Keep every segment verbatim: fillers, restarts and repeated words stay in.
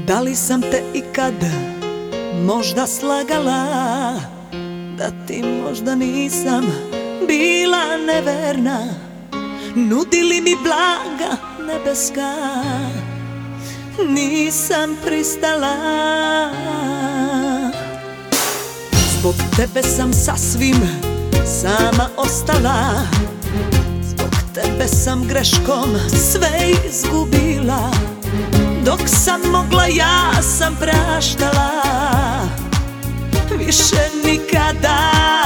Da li sam te ikad možda slagala, da ti možda nisam bila neverna? Nudili mi blaga nebeska, nisam pristala. Zbog tebe sam sasvim sama ostala, zbog tebe sam greškom sve izgubila. Dok sam mogla ja sam praštala, više nikada.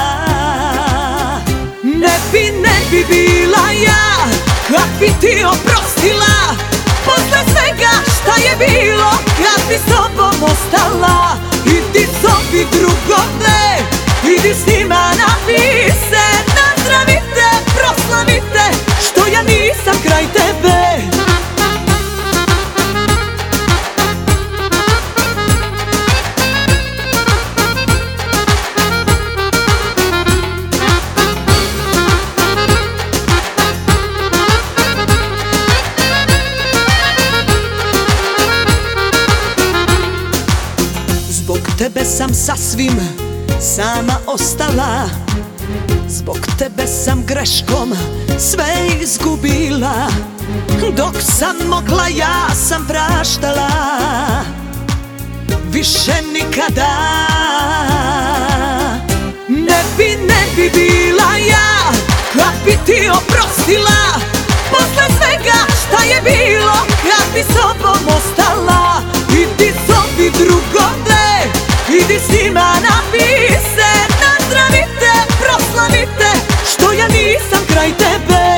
Ne bi, ne bi bila ja kad bi ti oprostila, posle svega šta je bilo, kad bi s tobom ostala. Idi zovi drugove, idi s njima napij se, nazdravite, proslavite, što ja nisam kraj tebe. Zbog tebe sam sasvim sama ostala, zbog tebe sam greškom sve izgubila. Dok sam mogla ja sam praštala, više nikada. Ne bi, ne bi bila ja kad bi ti oprostila, posle svega šta je bilo, kad bi s tobom ostala. Idi zovi drugove, idi s njima napij se, nazdravite, proslavite, što ja nisam kraj tebe.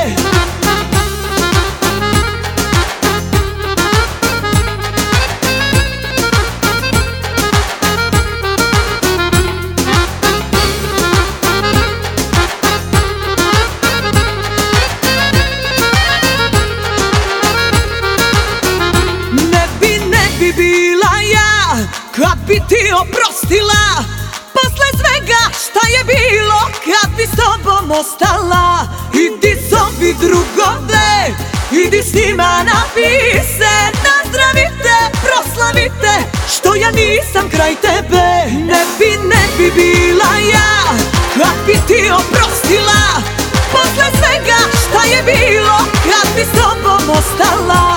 Ne bi, ne bi bila ja kad bi ti oprostila, posle svega šta je bilo, kad bi s tobom ostala. Idi zovi drugove, idi s njima napij se, nazdravite, proslavite, što ja nisam kraj tebe. Ne bi, ne bi bila ja kad bi ti oprostila, posle svega šta je bilo, kad bi s tobom ostala.